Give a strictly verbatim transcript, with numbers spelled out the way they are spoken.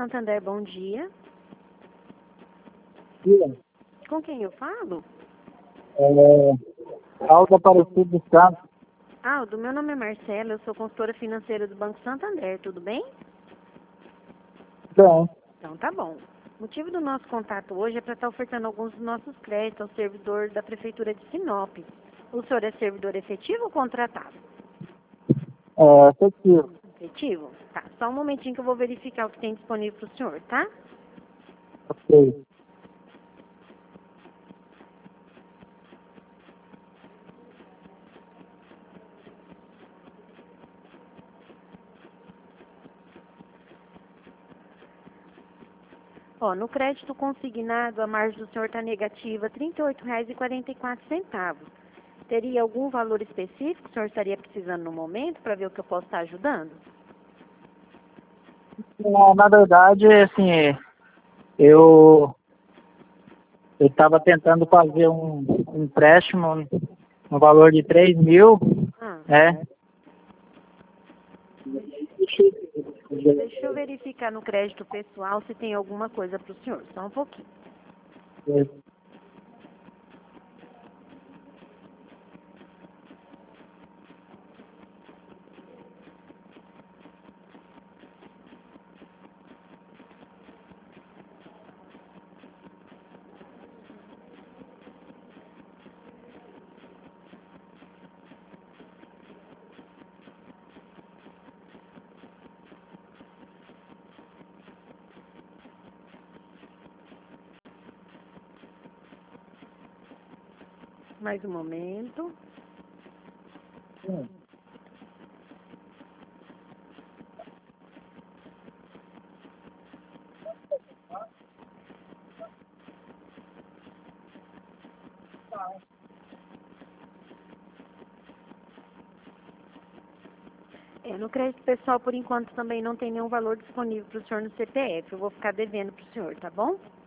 Santander, bom dia. Dia. Com quem eu falo? É, Aldo Aparecido dos Santos. Aldo, meu nome é Marcela, eu sou consultora financeira do Banco Santander, tudo bem? Bem, Então tá bom. O motivo do nosso contato hoje é para estar ofertando alguns dos nossos créditos ao servidor da Prefeitura de Sinop. O senhor é servidor efetivo ou contratado? é, efetivo. Efetivo? Tá, só um momentinho que eu vou verificar o que tem disponível para o senhor, tá? Ok. Ó, no crédito consignado, a margem do senhor está negativa, trinta e oito reais e quarenta e quatro centavos. Teria algum valor específico que o senhor estaria precisando no momento para ver o que eu posso estar ajudando? Não, na verdade, assim, eu eu estava tentando fazer um, um empréstimo no valor de três mil, Ah, né? deixa eu verificar no crédito pessoal se tem alguma coisa para o senhor, só um pouquinho. Mais um momento. Sim. É, no crédito pessoal, por enquanto, também não tem nenhum valor disponível para o senhor no C P F. Eu vou ficar devendo para o senhor, tá bom?